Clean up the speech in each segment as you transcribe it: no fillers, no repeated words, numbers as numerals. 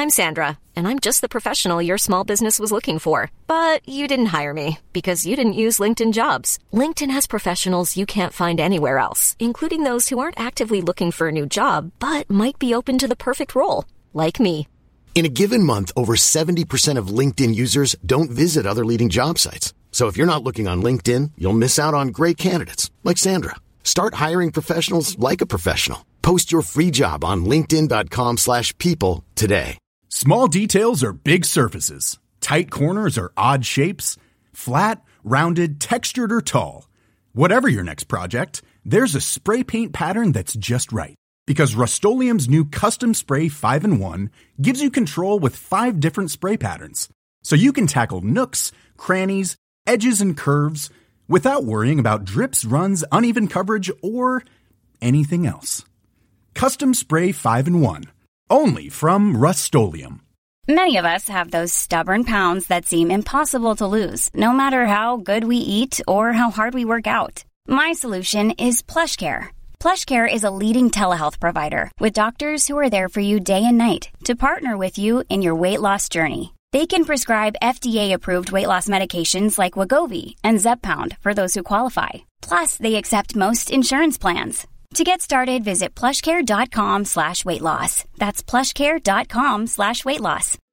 I'm Sandra, and I'm just the professional your small business was looking for. But you didn't hire me because you didn't use LinkedIn Jobs. LinkedIn has professionals you can't find anywhere else, including those who aren't actively looking for a new job, but might be open to the perfect role, like me. In a given month, over 70% of LinkedIn users don't visit other leading job sites. So if you're not looking on LinkedIn, you'll miss out on great candidates like Sandra. Start hiring professionals like a professional. Post your free job on linkedin.com/people today. Small details are big surfaces. Tight corners are odd shapes. Flat, rounded, textured, or tall. Whatever your next project, there's a spray paint pattern that's just right. Because Rust-Oleum's new Custom Spray 5-in-1 gives you control with 5 different spray patterns. So you can tackle nooks, crannies, edges, and curves without worrying about drips, runs, uneven coverage, or anything else. Custom Spray 5-in-1. Only from Rust-Oleum. Many of us have those stubborn pounds that seem impossible to lose, no matter how good we eat or how hard we work out. My solution is PlushCare. PlushCare is a leading telehealth provider with doctors who are there for you day and night to partner with you in your weight loss journey. They can prescribe FDA-approved weight loss medications like Wegovy and Zepbound for those who qualify. Plus, they accept most insurance plans. To get started, visit plushcare.com/weightloss. That's plushcare.com/weightloss.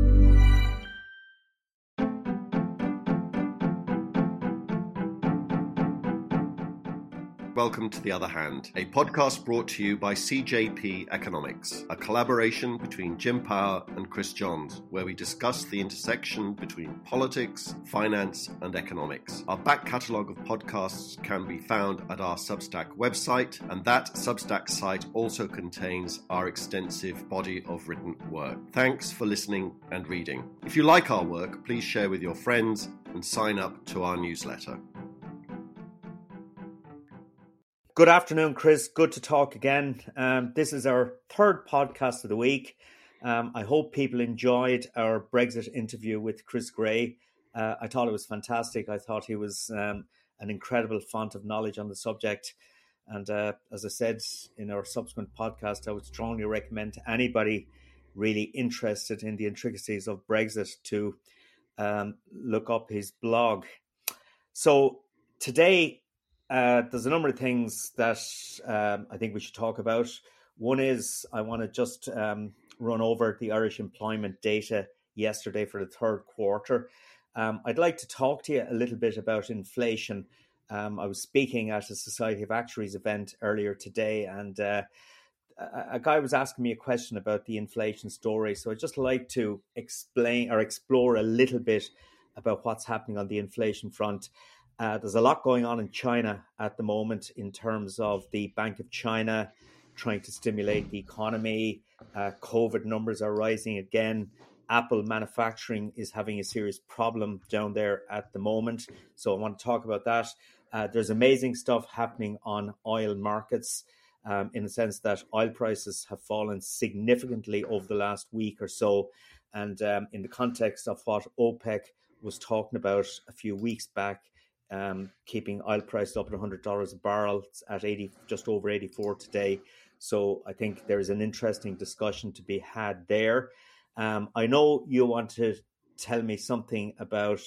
Welcome to The Other Hand, a podcast brought to you by CJP Economics, a collaboration between Jim Power and Chris Johns, where we discuss the intersection between politics, finance, and economics. Our back catalogue of podcasts can be found at our Substack website, and that Substack site also contains our extensive body of written work. Thanks for listening and reading. If you like our work, please share with your friends and sign up to our newsletter. Good afternoon, Chris. Good to talk again. This is our third podcast of the week. I hope people enjoyed our Brexit interview with Chris Gray. I thought it was fantastic. I thought he was an incredible font of knowledge on the subject. And as I said in our subsequent podcast, I would strongly recommend to anybody really interested in the intricacies of Brexit to look up his blog. So today, there's a number of things that I think we should talk about. One is I want to just run over the Irish employment data yesterday for the third quarter. I'd like to talk to you a little bit about inflation. I was speaking at a Society of Actuaries event earlier today, and a guy was asking me a question about the inflation story. So I'd just like to explain or explore a little bit about what's happening on the inflation front. There's a lot going on in China at the moment in terms of the Bank of China trying to stimulate the economy. COVID numbers are rising again. Apple manufacturing is having a serious problem down there at the moment. So I want to talk about that. There's amazing stuff happening on oil markets in the sense that oil prices have fallen significantly over the last week or so. And in the context of what OPEC was talking about a few weeks back, keeping oil prices up at $100 a barrel. It's at 80, just over 84 today. So I think there is an interesting discussion to be had there. I know you want to tell me something about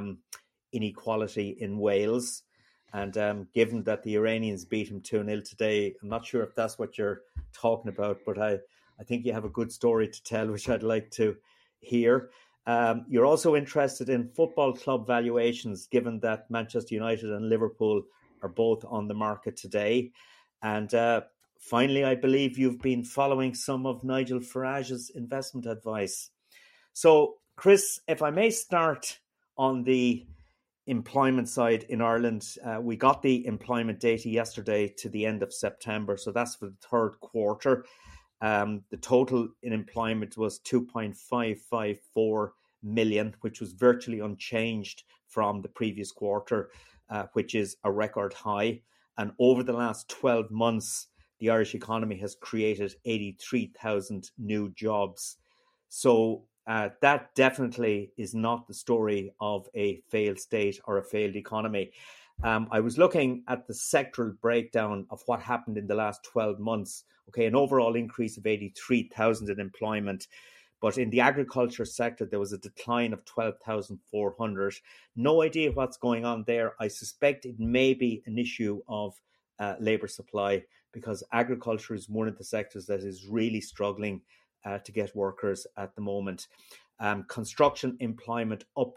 inequality in Wales. And given that the Iranians beat him 2-0 today, I'm not sure if that's what you're talking about, but I think you have a good story to tell, which I'd like to hear. You're also interested in football club valuations, given that Manchester United and Liverpool are both on the market today. And finally, I believe you've been following some of Nigel Farage's investment advice. So, Chris, if I may start on the employment side in Ireland, we got the employment data yesterday to the end of September. So that's for the third quarter. The total in employment was 2.554 million, which was virtually unchanged from the previous quarter, which is a record high. And over the last 12 months, the Irish economy has created 83,000 new jobs. So that definitely is not the story of a failed state or a failed economy. I was looking at the sectoral breakdown of what happened in the last 12 months. Okay, an overall increase of 83,000 in employment. But in the agriculture sector, there was a decline of 12,400. No idea what's going on there. I suspect it may be an issue of labour supply, because agriculture is one of the sectors that is really struggling to get workers at the moment. Construction employment up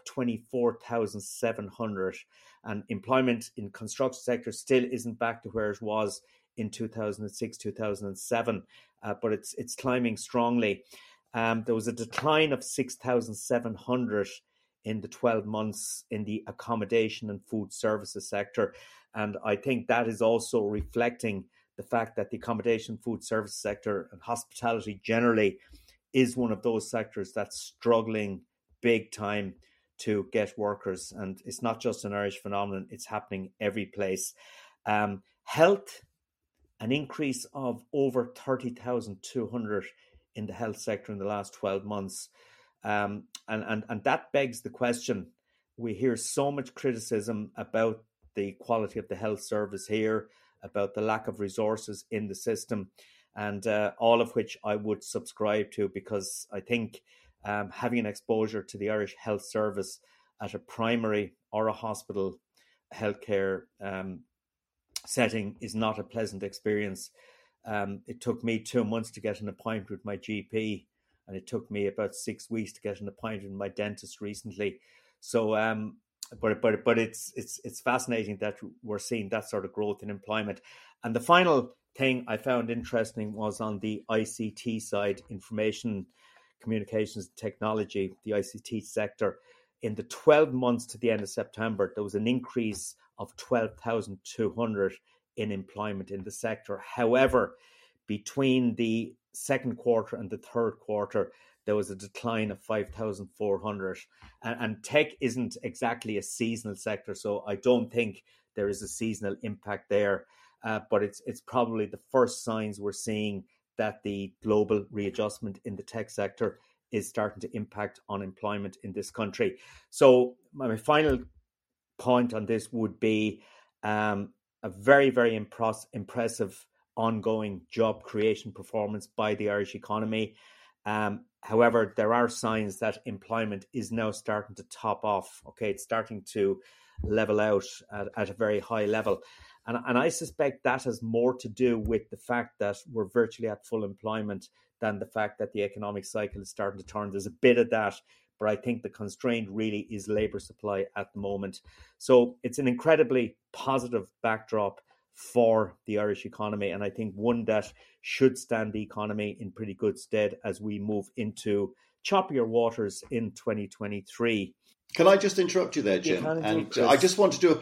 24,700, and employment in construction sector still isn't back to where it was in 2006, 2007, but it's climbing strongly. There was a decline of 6,700 in the 12 months in the accommodation and food services sector. And I think that is also reflecting the fact that the accommodation, food service sector and hospitality generally is one of those sectors that's struggling big time to get workers. And it's not just an Irish phenomenon, it's happening every place. Health, an increase of over 30,200 in the health sector in the last 12 months. And that begs the question. We hear so much criticism about the quality of the health service here, about the lack of resources in the system, and all of which I would subscribe to, because I think having an exposure to the Irish health service at a primary or a hospital healthcare setting is not a pleasant experience. It took me 2 months to get an appointment with my GP, and it took me about 6 weeks to get an appointment with my dentist recently. So, but it's fascinating that we're seeing that sort of growth in employment. And the final thing I found interesting was on the ICT side, information, communications, technology, the ICT sector. In the 12 months to the end of September, there was an increase of 12,200 in employment in the sector. However, between the second quarter and the third quarter, there was a decline of 5,400. And tech isn't exactly a seasonal sector, so I don't think there is a seasonal impact there. But it's probably the first signs we're seeing that the global readjustment in the tech sector is starting to impact on employment in this country. So my final point on this would be a very, very impressive ongoing job creation performance by the Irish economy. However, there are signs that employment is now starting to top off. Okay, it's starting to level out at a very high level. And I suspect that has more to do with the fact that we're virtually at full employment than the fact that the economic cycle is starting to turn. There's a bit of that, but I think the constraint really is labour supply at the moment. So it's an incredibly positive backdrop for the Irish economy, and I think one that should stand the economy in pretty good stead as we move into choppier waters in 2023. Can I just interrupt you there, Jim? And I just want to do a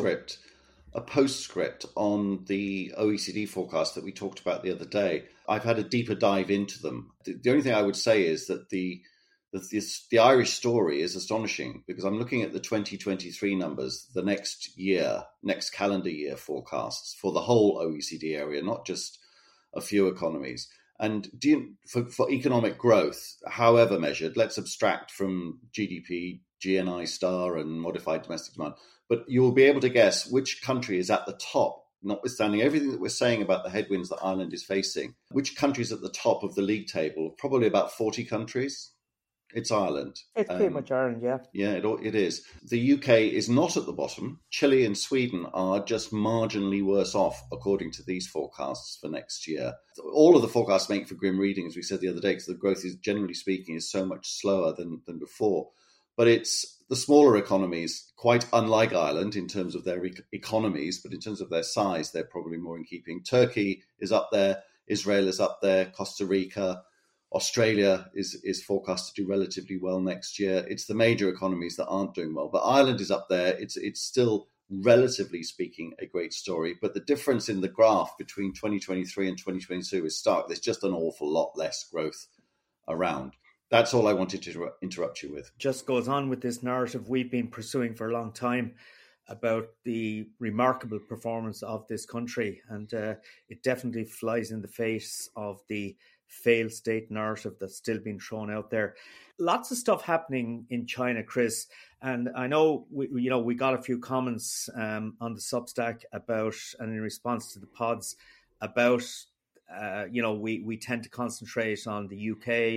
postscript on the OECD forecast that we talked about the other day. I've had a deeper dive into them. The only thing I would say is that the Irish story is astonishing, because I'm looking at the 2023 numbers, the next calendar year forecasts for the whole OECD area, not just a few economies. And for economic growth, however measured, let's abstract from GDP, GNI star and modified domestic demand, but you'll be able to guess which country is at the top, notwithstanding everything that we're saying about the headwinds that Ireland is facing. Which country is at the top of the league table? Probably about 40 countries. It's Ireland. It's pretty much Ireland, yeah. Yeah, it is. The UK is not at the bottom. Chile and Sweden are just marginally worse off, according to these forecasts for next year. All of the forecasts make for grim reading, as we said the other day, because the growth is, generally speaking, is so much slower than before. But it's the smaller economies, quite unlike Ireland in terms of their economies, but in terms of their size, they're probably more in keeping. Turkey is up there. Israel is up there. Costa Rica. Australia is forecast to do relatively well next year. It's the major economies that aren't doing well. But Ireland is up there. It's still, relatively speaking, a great story. But the difference in the graph between 2023 and 2022 is stark. There's just an awful lot less growth around. That's all I wanted to interrupt you with. Just goes on with this narrative we've been pursuing for a long time about the remarkable performance of this country. And it definitely flies in the face of the failed state narrative that's still being thrown out there. Lots of stuff happening in China, Chris. And I know we got a few comments on the Substack about, and in response to the pods, about, we tend to concentrate on the UK,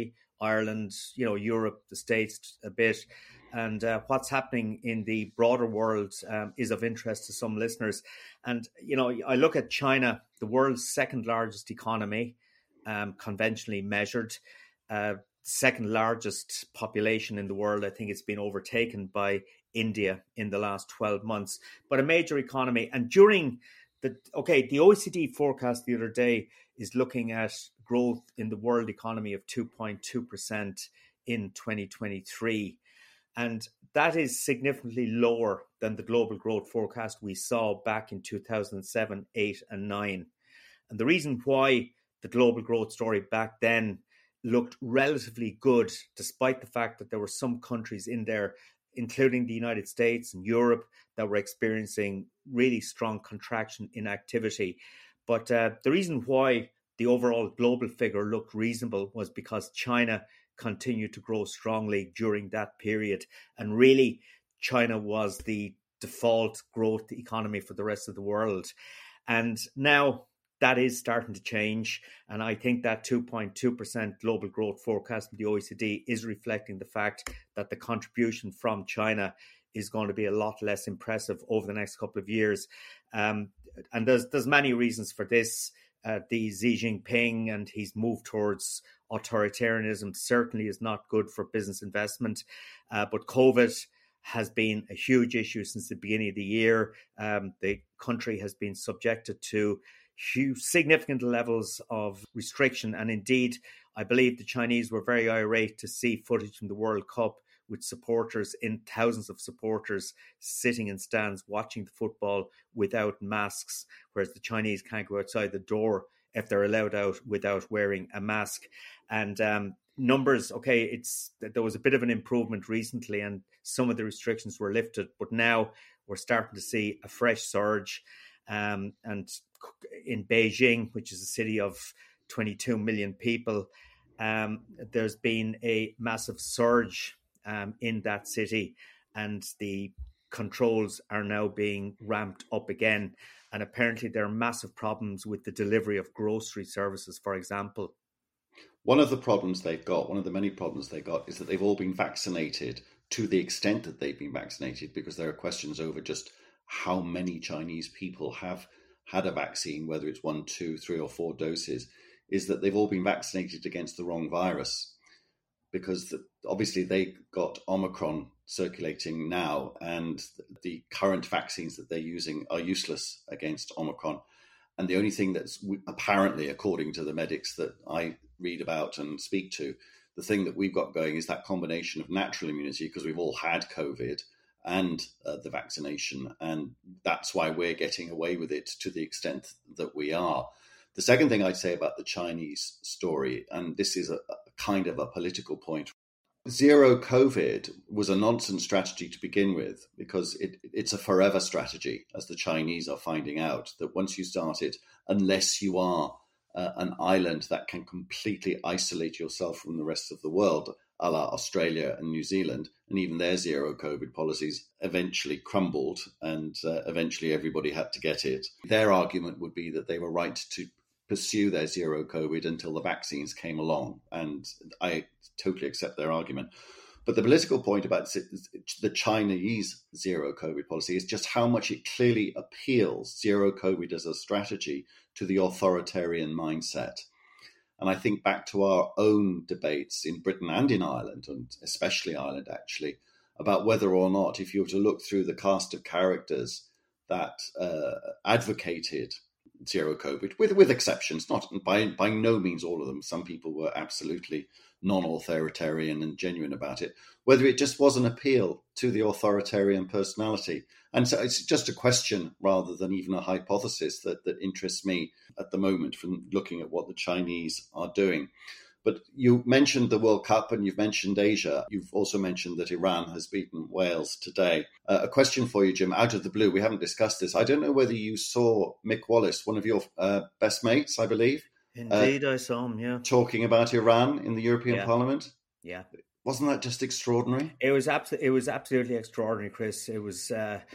Ireland, Europe, the States a bit. And what's happening in the broader world is of interest to some listeners. And, I look at China, the world's second largest economy, conventionally measured, second largest population in the world. I think it's been overtaken by India in the last 12 months, but a major economy. And during the OECD forecast the other day is looking at growth in the world economy of 2.2% in 2023. And that is significantly lower than the global growth forecast we saw back in 2007, 8 and 9. And the reason why the global growth story back then looked relatively good, despite the fact that there were some countries in there, including the United States and Europe, that were experiencing really strong contraction in activity. But the reason why the overall global figure looked reasonable was because China continued to grow strongly during that period. And really, China was the default growth economy for the rest of the world. And now that is starting to change. And I think that 2.2% global growth forecast from the OECD is reflecting the fact that the contribution from China is going to be a lot less impressive over the next couple of years. And there's many reasons for this. The Xi Jinping and his move towards authoritarianism certainly is not good for business investment. But COVID has been a huge issue since the beginning of the year. The country has been subjected to huge, significant levels of restriction. And indeed, I believe the Chinese were very irate to see footage from the World Cup with supporters, in thousands of supporters sitting in stands watching the football without masks, whereas the Chinese can't go outside the door if they're allowed out without wearing a mask. And numbers, there was a bit of an improvement recently and some of the restrictions were lifted, but now we're starting to see a fresh surge. And in Beijing, which is a city of 22 million people, there's been a massive surge in that city, and the controls are now being ramped up again. And apparently there are massive problems with the delivery of grocery services, for example. One of the many problems they got is that they've all been vaccinated to the extent that they've been vaccinated, because there are questions over just how many Chinese people have had a vaccine, whether it's 1, 2, 3 or 4 doses, is that they've all been vaccinated against the wrong virus. Because obviously they got Omicron circulating now, and the current vaccines that they're using are useless against Omicron. And the only thing that's apparently, according to the medics that I read about and speak to, the thing that we've got going is that combination of natural immunity, because we've all had COVID, and the vaccination. And that's why we're getting away with it to the extent that we are. The second thing I'd say about the Chinese story, and this is a kind of a political point, zero COVID was a nonsense strategy to begin with, because it's a forever strategy, as the Chinese are finding out, that once you start it, unless you are an island that can completely isolate yourself from the rest of the world, a la Australia and New Zealand, and even their zero COVID policies eventually crumbled, and eventually everybody had to get it. Their argument would be that they were right to pursue their zero COVID until the vaccines came along. And I totally accept their argument. But the political point about the Chinese zero COVID policy is just how much it clearly appeals, zero COVID as a strategy, to the authoritarian mindset. And I think back to our own debates in Britain and in Ireland, and especially Ireland actually, about whether or not, if you were to look through the cast of characters that advocated zero COVID, with exceptions, not by no means all of them. Some people were absolutely non-authoritarian and genuine about it, whether it just was an appeal to the authoritarian personality. And so it's just a question rather than even a hypothesis that interests me at the moment from looking at what the Chinese are doing. But you mentioned the World Cup and you've mentioned Asia. You've also mentioned that Iran has beaten Wales today. A question for you, Jim, out of the blue. We haven't discussed this. I don't know whether you saw Mick Wallace, one of your best mates, I believe. Indeed, I saw him, yeah. Talking about Iran in the European Parliament. Yeah. Wasn't that just extraordinary? It was absolutely extraordinary, Chris. It was,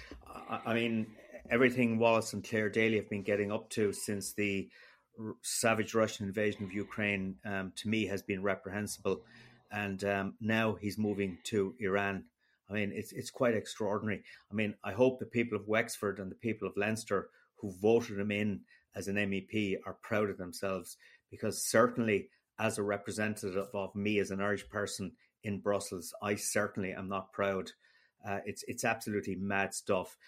everything Wallace and Claire Daly have been getting up to since the savage Russian invasion of Ukraine, to me, has been reprehensible. and now he's moving to Iran. I mean, it's quite extraordinary. I mean, I hope the people of Wexford and the people of Leinster who voted him in as an MEP are proud of themselves, because certainly as a representative of me as an Irish person in Brussels, I certainly am not proud. It's absolutely mad stuff.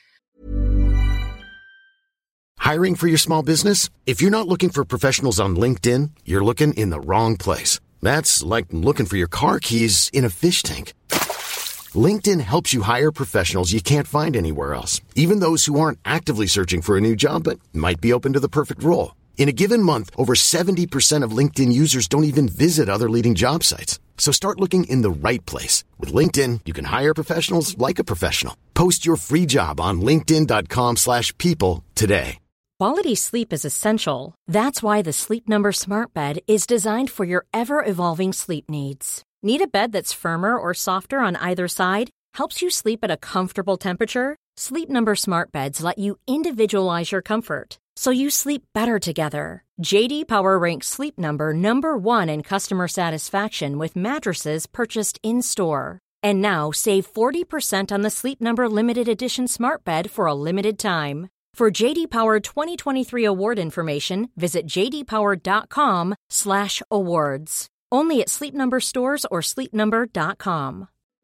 Hiring for your small business? If you're not looking for professionals on LinkedIn, you're looking in the wrong place. That's like looking for your car keys in a fish tank. LinkedIn helps you hire professionals you can't find anywhere else, even those who aren't actively searching for a new job but might be open to the perfect role. In a given month, over 70% of LinkedIn users don't even visit other leading job sites. So start looking in the right place. With LinkedIn, you can hire professionals like a professional. Post your free job on linkedin.com/people today. Quality sleep is essential. That's why the Sleep Number Smart Bed is designed for your ever-evolving sleep needs. Need a bed that's firmer or softer on either side? Helps you sleep at a comfortable temperature? Sleep Number Smart Beds let you individualize your comfort, so you sleep better together. J.D. Power ranks Sleep Number number 1 in customer satisfaction with mattresses purchased in-store. And now save 40% on the Sleep Number Limited Edition Smart Bed for a limited time. For J.D. Power 2023 award information, visit jdpower.com/awards. Only at Sleep Number stores or sleepnumber.com.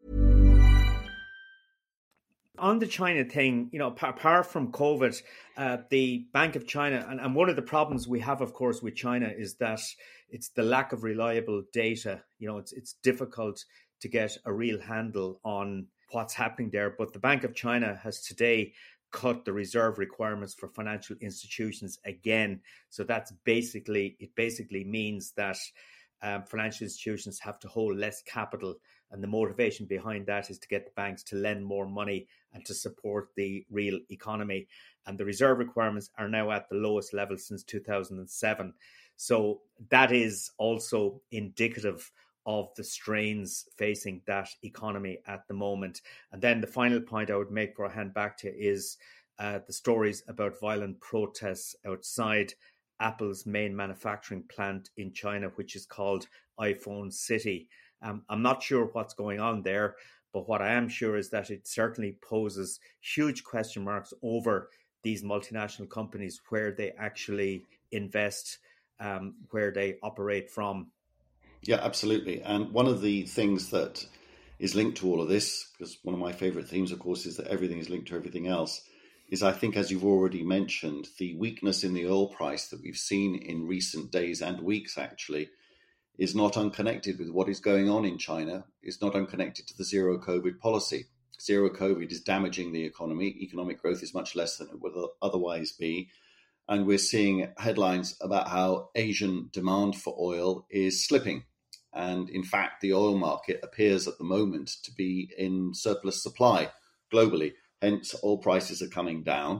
On the China thing, apart from COVID, the Bank of China, and one of the problems we have, of course, with China is that it's the lack of reliable data. It's difficult to get a real handle on what's happening there. But the Bank of China has today cut the reserve requirements for financial institutions again. So it basically means that financial institutions have to hold less capital, and the motivation behind that is to get the banks to lend more money and to support the real economy. And the reserve requirements are now at the lowest level since 2007. So that is also indicative of the strains facing that economy at the moment. And then the final point I would make before I hand back to you is the stories about violent protests outside Apple's main manufacturing plant in China, which is called iPhone City. I'm not sure what's going on there, but what I am sure is that it certainly poses huge question marks over these multinational companies, where they actually invest, where they operate from. Yeah, absolutely. And one of the things that is linked to all of this, because one of my favorite themes, of course, is that everything is linked to everything else, is I think, as you've already mentioned, the weakness in the oil price that we've seen in recent days and weeks actually is not unconnected with what is going on in China. It's not unconnected to the zero COVID policy. Zero COVID is damaging the economy. Economic growth is much less than it would otherwise be. And we're seeing headlines about how Asian demand for oil is slipping. And in fact, the oil market appears at the moment to be in surplus supply globally. Hence, oil prices are coming down.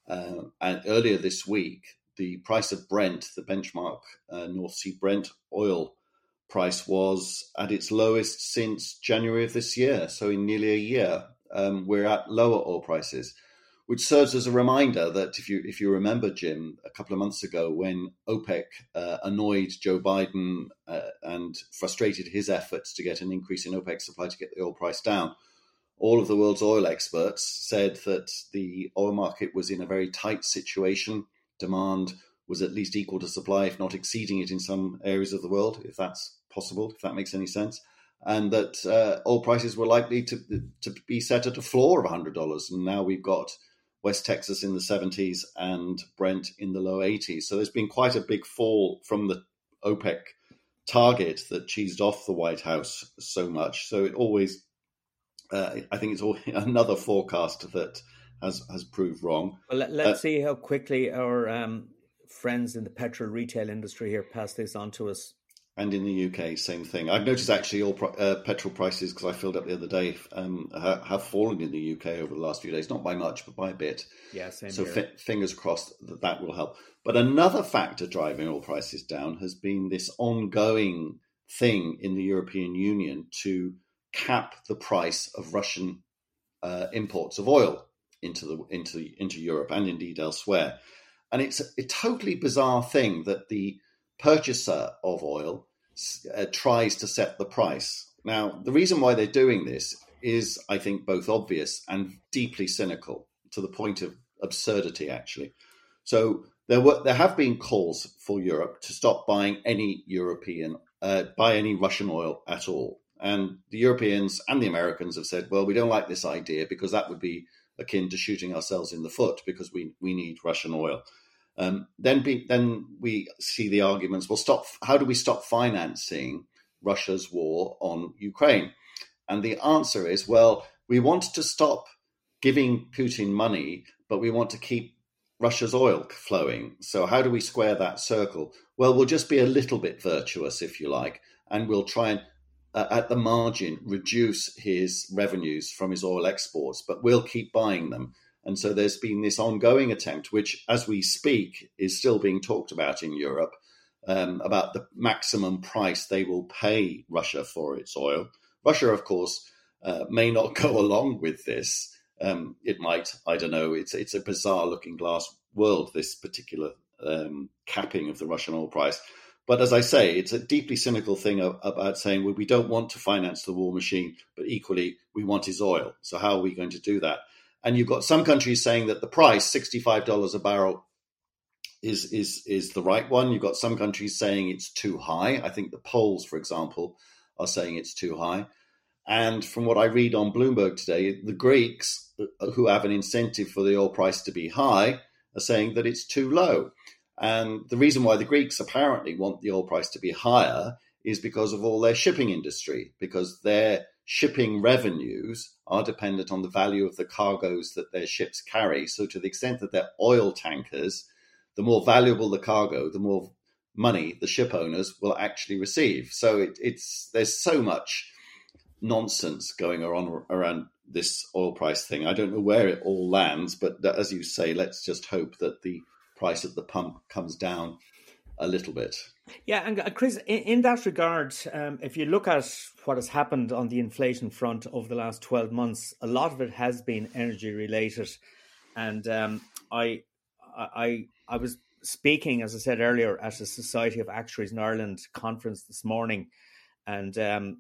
And earlier this week, the price of Brent, the benchmark North Sea Brent oil price, was at its lowest since January of this year. So in nearly a year, we're at lower oil prices, which serves as a reminder that if you remember, Jim, a couple of months ago when OPEC annoyed Joe Biden and frustrated his efforts to get an increase in OPEC supply to get the oil price down, all of the world's oil experts said that the oil market was in a very tight situation. Demand was at least equal to supply, if not exceeding it in some areas of the world, if that's possible, if that makes any sense. And that oil prices were likely to be set at a floor of $100. And now we've got West Texas in the 70s and Brent in the low 80s. So there's been quite a big fall from the OPEC target that cheesed off the White House so much. So it always, I think it's always another forecast that has proved wrong. Well, let's see how quickly our friends in the petrol retail industry here pass this on to us. And in the UK, same thing. I've noticed actually all petrol prices, because I filled up the other day, have fallen in the UK over the last few days. Not by much, but by a bit. Yeah, same so here. Fingers crossed that will help. But another factor driving oil prices down has been this ongoing thing in the European Union to cap the price of Russian imports of oil into Europe and indeed elsewhere. And it's a totally bizarre thing that the purchaser of oil tries to set the price. Now, the reason why they're doing this is, I think, both obvious and deeply cynical, to the point of absurdity, actually. So there have been calls for Europe to stop buying any Russian oil at all. And the Europeans and the Americans have said, well, we don't like this idea because that would be akin to shooting ourselves in the foot because we need Russian oil. Then we see the arguments, well, how do we stop financing Russia's war on Ukraine? And the answer is, well, we want to stop giving Putin money, but we want to keep Russia's oil flowing. So how do we square that circle? Well, we'll just be a little bit virtuous, if you like, and we'll try and, at the margin, reduce his revenues from his oil exports, but we'll keep buying them. And so there's been this ongoing attempt, which, as we speak, is still being talked about in Europe, about the maximum price they will pay Russia for its oil. Russia, of course, may not go along with this. It might, I don't know. It's a bizarre looking glass world, this particular capping of the Russian oil price. But as I say, it's a deeply cynical thing about saying, well, we don't want to finance the war machine, but equally we want his oil. So how are we going to do that? And you've got some countries saying that the price, $65 a barrel, is the right one. You've got some countries saying it's too high. I think the Poles, for example, are saying it's too high. And from what I read on Bloomberg today, the Greeks, who have an incentive for the oil price to be high, are saying that it's too low. And the reason why the Greeks apparently want the oil price to be higher is because of all their shipping industry, because their shipping revenues are dependent on the value of the cargoes that their ships carry. So to the extent that they're oil tankers, the more valuable the cargo, the more money the ship owners will actually receive. So there's so much nonsense going on around this oil price thing. I don't know where it all lands, but as you say, let's just hope that the price at the pump comes down a little bit. Yeah, and Chris, in that regard, if you look at what has happened on the inflation front over the last 12 months, a lot of it has been energy related. And I was speaking, as I said earlier, at a Society of Actuaries in Ireland conference this morning, and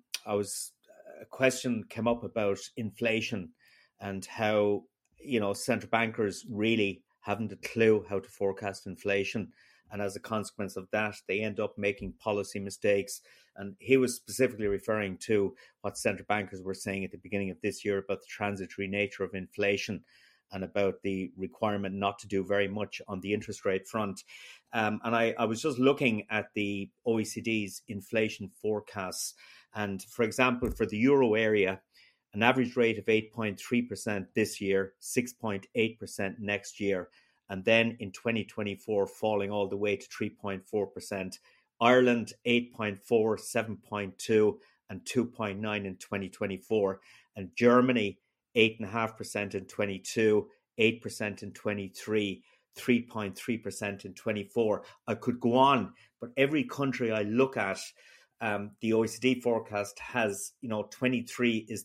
a question came up about inflation and how, central bankers really haven't a clue how to forecast inflation. And as a consequence of that, they end up making policy mistakes. And he was specifically referring to what central bankers were saying at the beginning of this year about the transitory nature of inflation and about the requirement not to do very much on the interest rate front. And I was just looking at the OECD's inflation forecasts. And for example, for the euro area, an average rate of 8.3% this year, 6.8% next year, and then in 2024 falling all the way to 3.4%. Ireland 8.4, 7.2 and 2.9 in 2024. And Germany 8.5% in 22, 8% in 23, 3.3% in 24. I could go on, but every country I look at, the OECD forecast has, 22 is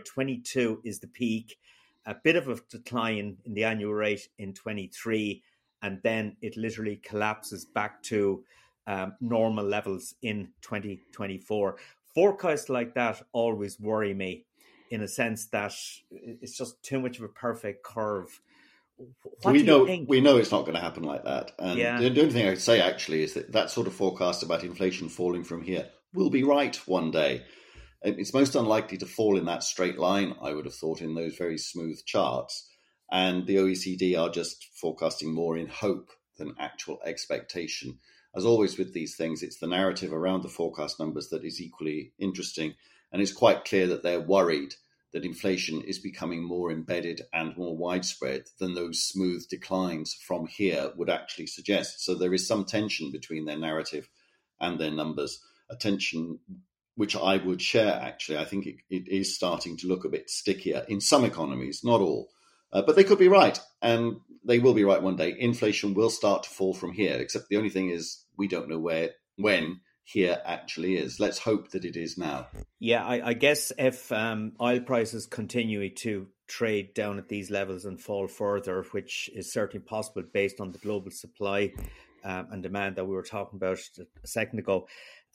the peak, a bit of a decline in the annual rate in 23, and then it literally collapses back to normal levels in 2024. Forecasts like that always worry me, in a sense that it's just too much of a perfect curve. We know it's not going to happen like that. And the only thing I could say actually is that sort of forecast about inflation falling from here will be right one day. It's most unlikely to fall in that straight line, I would have thought, in those very smooth charts. And the OECD are just forecasting more in hope than actual expectation. As always with these things, it's the narrative around the forecast numbers that is equally interesting. And it's quite clear that they're worried that inflation is becoming more embedded and more widespread than those smooth declines from here would actually suggest. So there is some tension between their narrative and their numbers, a tension which I would share, actually. I think it is starting to look a bit stickier in some economies, not all. But they could be right, and they will be right one day. Inflation will start to fall from here, except the only thing is we don't know when here actually is. Let's hope that it is now. Yeah, I guess if oil prices continue to trade down at these levels and fall further, which is certainly possible based on the global supply and demand that we were talking about a second ago,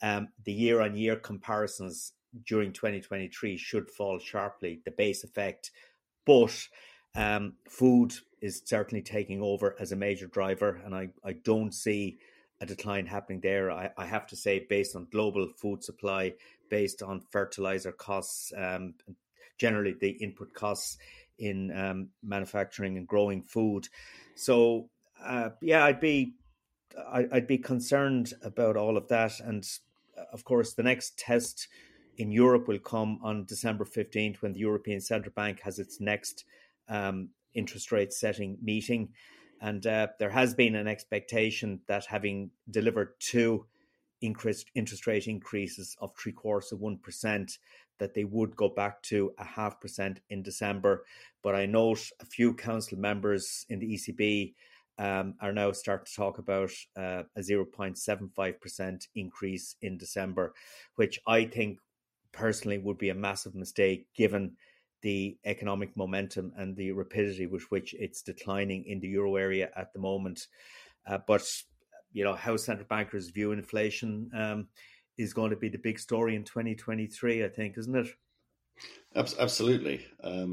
the year-on-year comparisons during 2023 should fall sharply, the base effect. But food is certainly taking over as a major driver, and I don't see a decline happening there. I have to say, based on global food supply, based on fertilizer costs, generally the input costs in manufacturing and growing food. So, I'd be concerned about all of that. And of course, the next test in Europe will come on December 15th when the European Central Bank has its next interest rate setting meeting. And there has been an expectation that, having delivered two increased interest rate increases of 0.75%, that they would go back to 0.5% in December. But I note a few council members in the ECB are now starting to talk about a 0.75% increase in December, which I think personally would be a massive mistake given the economic momentum and the rapidity with which it's declining in the euro area at the moment. But how central bankers view inflation is going to be the big story in 2023, I think, isn't it? Absolutely.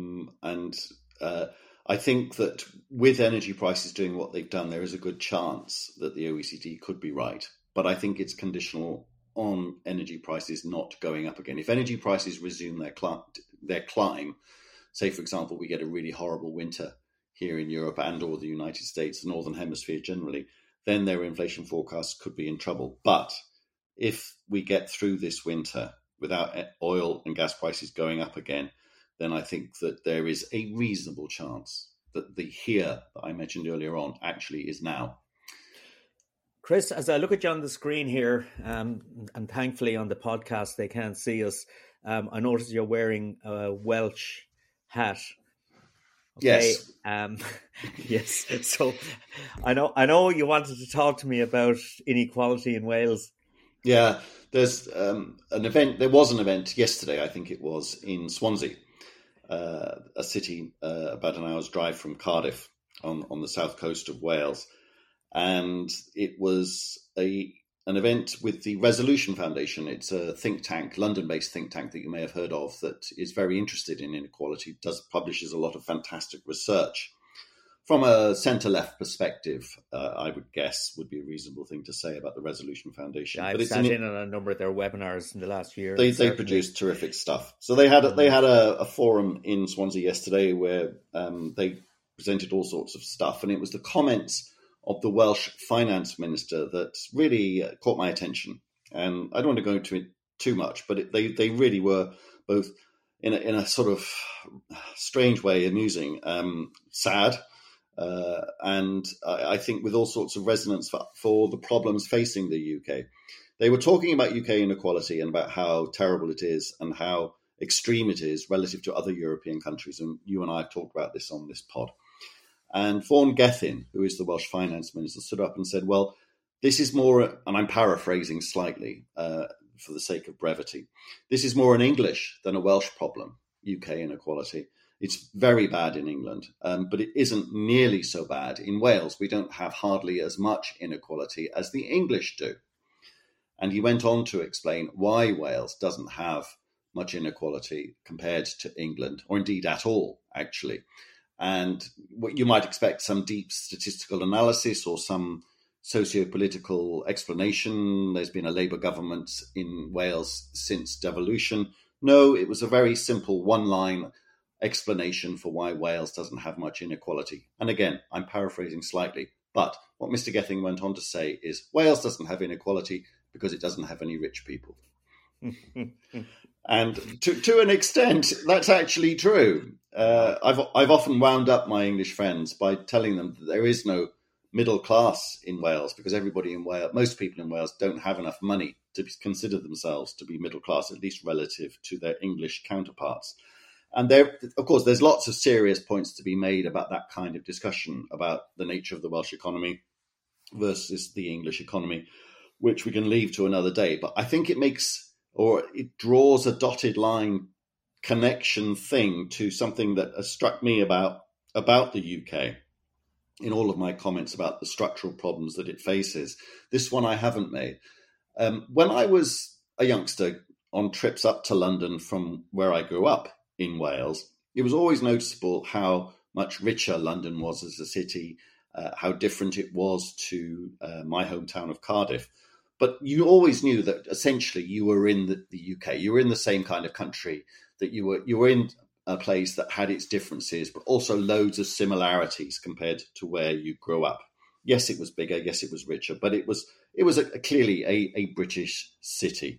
I think that with energy prices doing what they've done, there is a good chance that the OECD could be right. But I think it's conditional on energy prices not going up again. If energy prices resume their climb, say, for example, we get a really horrible winter here in Europe and or the United States, the Northern Hemisphere generally, then their inflation forecasts could be in trouble. But if we get through this winter without oil and gas prices going up again, then I think that there is a reasonable chance that the here that I mentioned earlier on actually is now. Chris, as I look at you on the screen here, and thankfully on the podcast they can't see us, I notice you're wearing a Welsh hat. Okay. Yes. Yes. So I know you wanted to talk to me about inequality in Wales. Yeah, there's an event. There was an event yesterday, I think it was, in Swansea, a city about an hour's drive from Cardiff on the south coast of Wales. And it was an event with the Resolution Foundation. It's a think tank, London-based think tank that you may have heard of, that is very interested in inequality, publishes a lot of fantastic research. From a centre-left perspective, I would guess would be a reasonable thing to say about the Resolution Foundation. Yeah, I've sat in on a number of their webinars in the last year. They produced terrific stuff. So they had a forum in Swansea yesterday where they presented all sorts of stuff, and it was the comments of the Welsh finance minister that really caught my attention. And I don't want to go into it too much, but they really were both in a sort of strange way amusing, sad, and I think with all sorts of resonance for the problems facing the UK. They were talking about UK inequality and about how terrible it is and how extreme it is relative to other European countries. And you and I have talked about this on this pod. And Vaughan Gethin, who is the Welsh finance minister, stood up and said, well, this is more, and I'm paraphrasing slightly for the sake of brevity, this is more an English than a Welsh problem, UK inequality. It's very bad in England, but it isn't nearly so bad in Wales. We don't have hardly as much inequality as the English do. And he went on to explain why Wales doesn't have much inequality compared to England, or indeed at all, actually. And what you might expect, some deep statistical analysis or some socio-political explanation. There's been a Labour government in Wales since devolution. No, it was a very simple one-line explanation for why Wales doesn't have much inequality. And again, I'm paraphrasing slightly, but what Mr. Gethin went on to say is Wales doesn't have inequality because it doesn't have any rich people. And to an extent, that's actually true. I've often wound up my English friends by telling them that there is no middle class in Wales because most people in Wales don't have enough money to consider themselves to be middle class, at least relative to their English counterparts. And there, of course, there's lots of serious points to be made about that kind of discussion about the nature of the Welsh economy versus the English economy, which we can leave to another day. But I think it draws a dotted line connection thing to something that has struck me about the UK in all of my comments about the structural problems that it faces. This one I haven't made. When I was a youngster on trips up to London from where I grew up in Wales, it was always noticeable how much richer London was as a city, how different it was to my hometown of Cardiff. But you always knew that essentially you were in the UK. You were in the same kind of country, that you were in a place that had its differences, but also loads of similarities compared to where you grew up. Yes, it was bigger. Yes, it was richer, but it was clearly a British city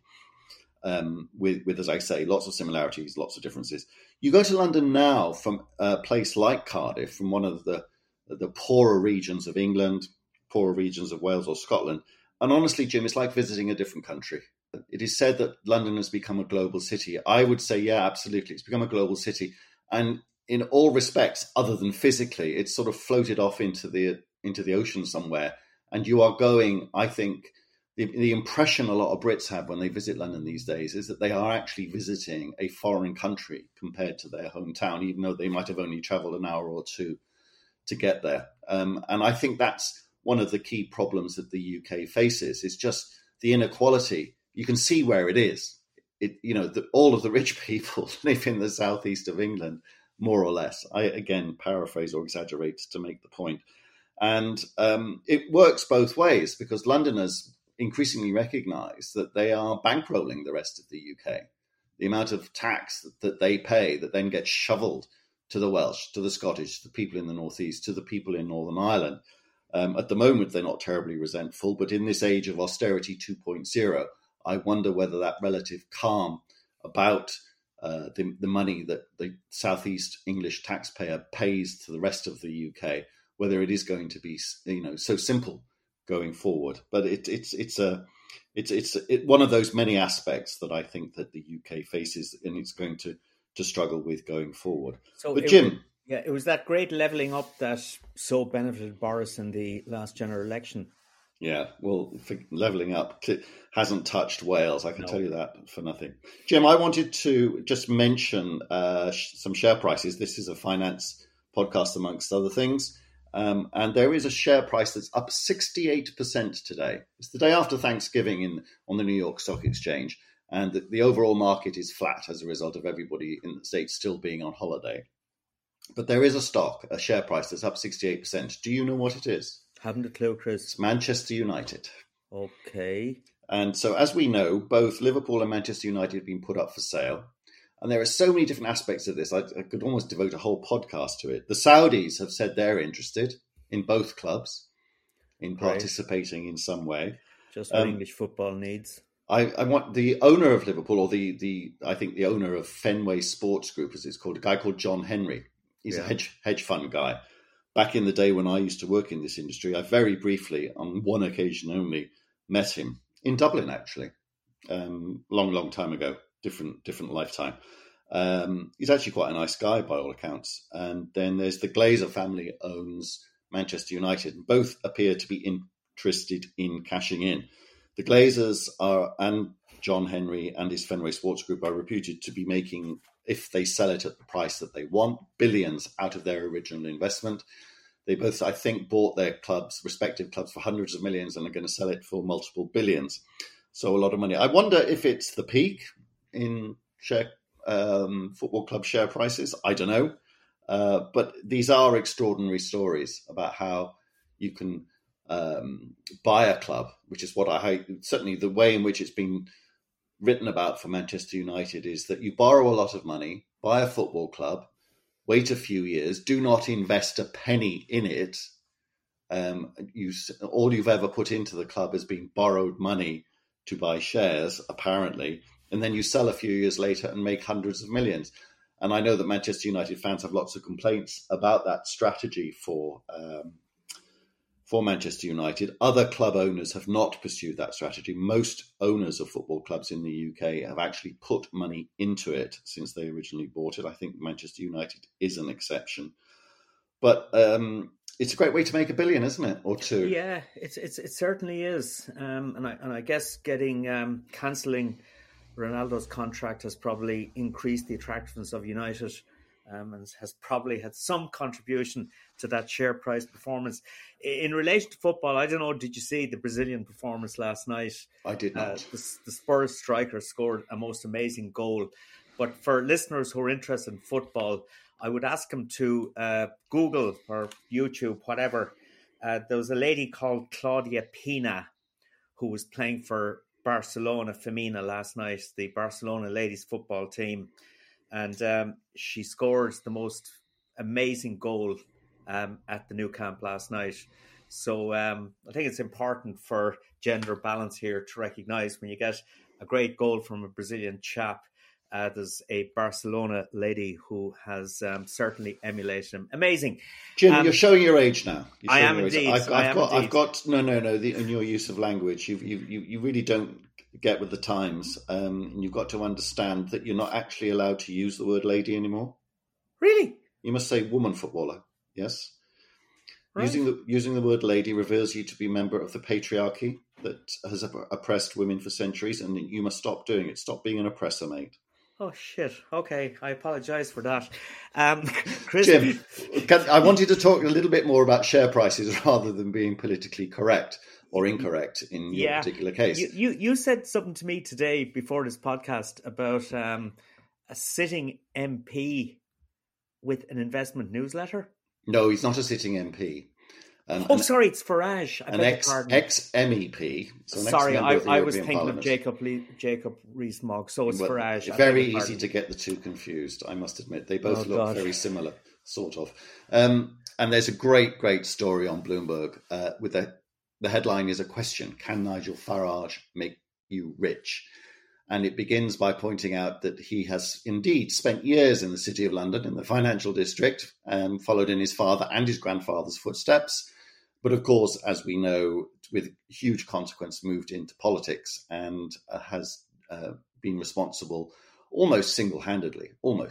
with, as I say, lots of similarities, lots of differences. You go to London now from a place like Cardiff, from one of the poorer regions of England, poorer regions of Wales or Scotland. And honestly, Jim, it's like visiting a different country. It is said that London has become a global city. I would say, yeah, absolutely. It's become a global city. And in all respects, other than physically, it's sort of floated off into the ocean somewhere. And you are going, I think, the impression a lot of Brits have when they visit London these days is that they are actually visiting a foreign country compared to their hometown, even though they might have only traveled an hour or two to get there. And I think that's one of the key problems that the UK faces, is just the inequality. You can see where it is. All of the rich people live in the southeast of England, more or less. I, again, paraphrase or exaggerate to make the point. And it works both ways, because Londoners increasingly recognise that they are bankrolling the rest of the UK. The amount of tax that they pay that then gets shoveled to the Welsh, to the Scottish, to the people in the northeast, to the people in Northern Ireland. At the moment, they're not terribly resentful, but in this age of austerity 2.0, I wonder whether that relative calm about the money that the southeast English taxpayer pays to the rest of the UK, whether it is going to be so simple going forward. But it's one of those many aspects that I think that the UK faces, and it's going to struggle with going forward. But Jim. It was that great levelling up that so benefited Boris in the last general election. Yeah, well, levelling up hasn't touched Wales, I can tell you that for nothing. Jim, I wanted to just mention some share prices. This is a finance podcast, amongst other things. And there is a share price that's up 68% today. It's the day after Thanksgiving on the New York Stock Exchange. And the overall market is flat as a result of everybody in the States still being on holiday. But there is a share price that's up 68%. Do you know what it is? Haven't a clue, Chris. It's Manchester United. Okay. And so, as we know, both Liverpool and Manchester United have been put up for sale. And there are so many different aspects of this. I could almost devote a whole podcast to it. The Saudis have said they're interested in both clubs, in participating in some way. Just what English football needs. I want the owner of Liverpool, or I think the owner of Fenway Sports Group, as it's called, a guy called John Henry. He's a hedge fund guy. Back in the day when I used to work in this industry, I very briefly, on one occasion only, met him in Dublin, actually, long time ago, different lifetime. He's actually quite a nice guy by all accounts. And then there's the Glazer family owns Manchester United. Both appear to be interested in cashing in. The Glazers and John Henry and his Fenway Sports Group are reputed to be making, if they sell it at the price that they want, billions out of their original investment. They both, I think, bought their respective clubs for hundreds of millions and are going to sell it for multiple billions. So a lot of money. I wonder if it's the peak in football club share prices. I don't know. But these are extraordinary stories about how you can buy a club, which is what certainly the way in which it's been written about for Manchester United is that you borrow a lot of money, buy a football club, wait a few years, do not invest a penny in it. All you've ever put into the club has been borrowed money to buy shares, apparently, and then you sell a few years later and make hundreds of millions. And I know that Manchester United fans have lots of complaints about that strategy for Manchester United. Other club owners have not pursued that strategy. Most owners of football clubs in the UK have actually put money into it since they originally bought it. I think Manchester United is an exception. But it's a great way to make $1 billion, isn't it? Or two. Yeah, it certainly is. And I guess cancelling Ronaldo's contract has probably increased the attractiveness of United and has probably had some contribution to that share price performance. In relation to football, I don't know, did you see the Brazilian performance last night? I did not. The Spurs striker scored a most amazing goal. But for listeners who are interested in football, I would ask them to Google or YouTube, whatever. There was a lady called Claudia Pina who was playing for Barcelona Femina last night, the Barcelona ladies football team. And she scores the most amazing goal at the Nou Camp last night. So I think it's important for gender balance here to recognise when you get a great goal from a Brazilian chap, there's a Barcelona lady who has certainly emulated him. Amazing. Jim, you're showing your age now. I am indeed. I've got no. In your use of language, you really don't get with the times. And you've got to understand that you're not actually allowed to use the word lady anymore. Really? You must say woman footballer. Yes. Right. Using the word lady reveals you to be a member of the patriarchy that has oppressed women for centuries, and you must stop doing it. Stop being an oppressor, mate. Oh, shit. Okay, I apologise for that. Chris, Jim, I wanted to talk a little bit more about share prices rather than being politically correct or incorrect in your particular case. You said something to me today before this podcast about a sitting MP with an investment newsletter. No, he's not a sitting MP. Sorry, it's Farage. An ex-MEP. Sorry, I was thinking of Jacob Rees-Mogg, so it's Farage. Very easy to get the two confused, I must admit. They both look very similar, sort of. And there's a great story on Bloomberg with the headline is a question: can Nigel Farage make you rich? And it begins by pointing out that he has indeed spent years in the City of London, in the financial district, followed in his father and his grandfather's footsteps. But of course, as we know, with huge consequence, moved into politics and has been responsible almost single-handedly,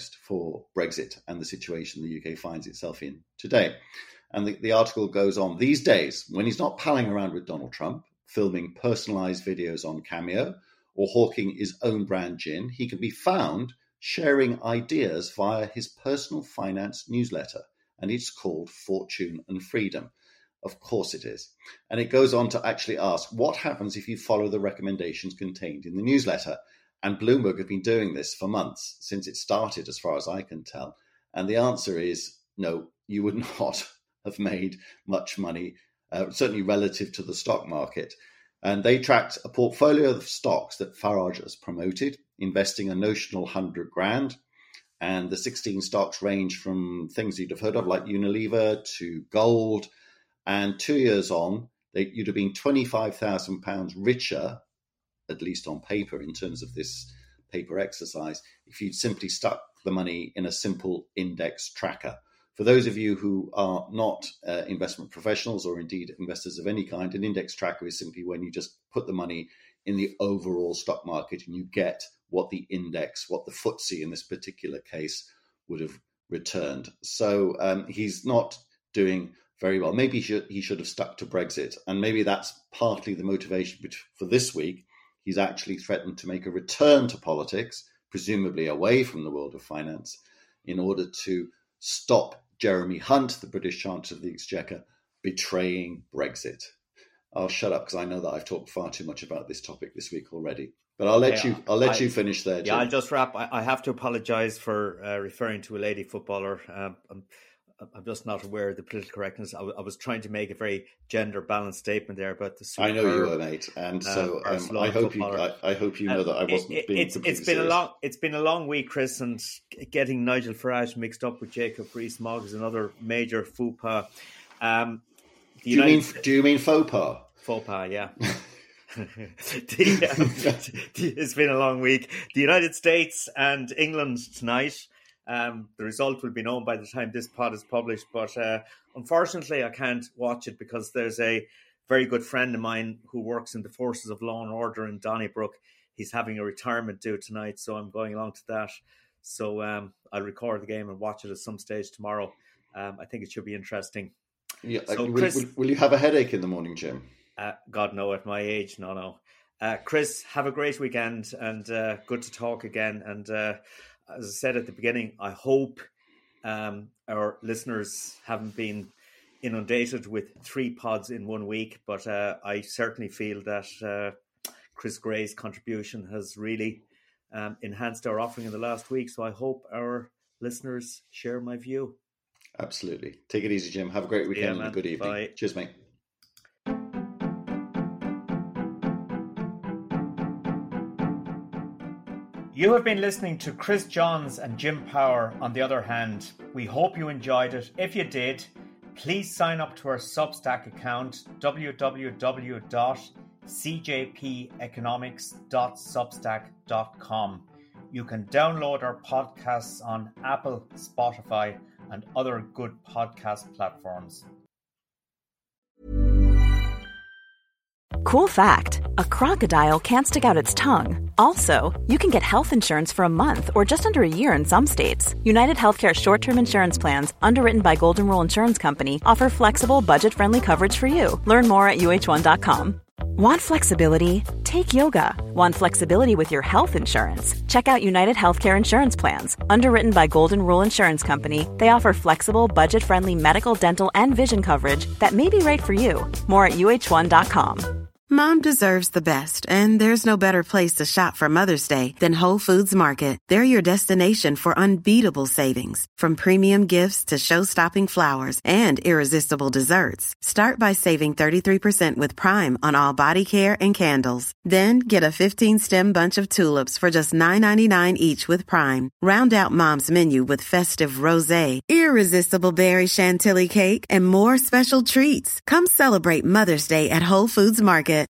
for Brexit and the situation the UK finds itself in today. And the article goes on, these days, when he's not palling around with Donald Trump, filming personalised videos on Cameo, or hawking his own brand gin, he can be found sharing ideas via his personal finance newsletter. And it's called Fortune and Freedom. Of course it is. And it goes on to actually ask, what happens if you follow the recommendations contained in the newsletter? And Bloomberg have been doing this for months, since it started, as far as I can tell. And the answer is, no, you would not have made much money, certainly relative to the stock market. And they tracked a portfolio of stocks that Farage has promoted, investing a notional 100 grand. And the 16 stocks range from things you'd have heard of, like Unilever, to gold. And 2 years on, you'd have been £25,000 richer, at least on paper, in terms of this paper exercise, if you'd simply stuck the money in a simple index tracker. For those of you who are not investment professionals or indeed investors of any kind, an index tracker is simply when you just put the money in the overall stock market and you get what the index, what the FTSE in this particular case would have returned. So he's not doing very well. Maybe he should have stuck to Brexit. And maybe that's partly the motivation for this week. He's actually threatened to make a return to politics, presumably away from the world of finance, in order to stop Jeremy Hunt, the British Chancellor of the Exchequer, betraying Brexit. I'll shut up because I know that I've talked far too much about this topic this week already. But I'll let you finish there, Jim. Yeah, I'll just wrap. I have to apologise for referring to a lady footballer. I'm just not aware of the political correctness. I was trying to make a very gender balanced statement there about the superb, I know you were, mate, and so I hope you know that I wasn't being completely serious. It's been a long week, Chris, and getting Nigel Farage mixed up with Jacob Rees-Mogg is another major faux pas. Do you mean faux pas? Faux pas, yeah. It's been a long week. The United States and England tonight. The result will be known by the time this pod is published, but unfortunately I can't watch it because there's a very good friend of mine who works in the Forces of Law and Order in Donnybrook. He's having a retirement due tonight, so I'm going along to that. So I'll record the game and watch it at some stage tomorrow. I think it should be interesting. Yeah, so, Chris, will you have a headache in the morning, Jim? God, no, at my age, no. Chris, have a great weekend and good to talk again. And as I said at the beginning, I hope our listeners haven't been inundated with 3 pods in 1 week, but I certainly feel that Chris Gray's contribution has really enhanced our offering in the last week. So I hope our listeners share my view. Absolutely. Take it easy, Jim. Have a great weekend and a good evening. Bye. Cheers, mate. You have been listening to Chris Johns and Jim Power on The Other Hand. We hope you enjoyed it. If you did, please sign up to our Substack account, www.cjpeconomics.substack.com. You can download our podcasts on Apple, Spotify, and other good podcast platforms. Cool fact, a crocodile can't stick out its tongue. Also, you can get health insurance for a month or just under a year in some states. United Healthcare short-term insurance plans, underwritten by Golden Rule Insurance Company, offer flexible, budget-friendly coverage for you. Learn more at uh1.com. Want flexibility? Take yoga. Want flexibility with your health insurance? Check out United Healthcare Insurance Plans. Underwritten by Golden Rule Insurance Company, they offer flexible, budget-friendly medical, dental, and vision coverage that may be right for you. More at uh1.com. Mom deserves the best, and there's no better place to shop for Mother's Day than Whole Foods Market. They're your destination for unbeatable savings, from premium gifts to show-stopping flowers and irresistible desserts. Start by saving 33% with Prime on all body care and candles. Then get a 15-stem bunch of tulips for just $9.99 each with Prime. Round out Mom's menu with festive rosé, irresistible berry chantilly cake, and more special treats. Come celebrate Mother's Day at Whole Foods Market.